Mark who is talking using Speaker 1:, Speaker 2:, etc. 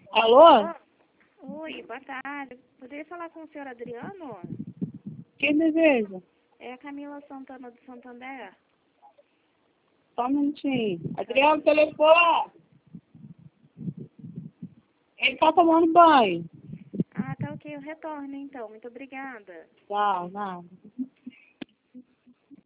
Speaker 1: Alô?
Speaker 2: Oi, boa tarde. Poderia falar com o senhor Adriano?
Speaker 1: Quem deseja?
Speaker 2: É a Camila Santana do Santander.
Speaker 1: Só um minutinho. Adriano, telefone! Ele tá tomando banho.
Speaker 2: Ah, tá ok. Eu retorno então. Muito obrigada.
Speaker 1: Tchau, nada.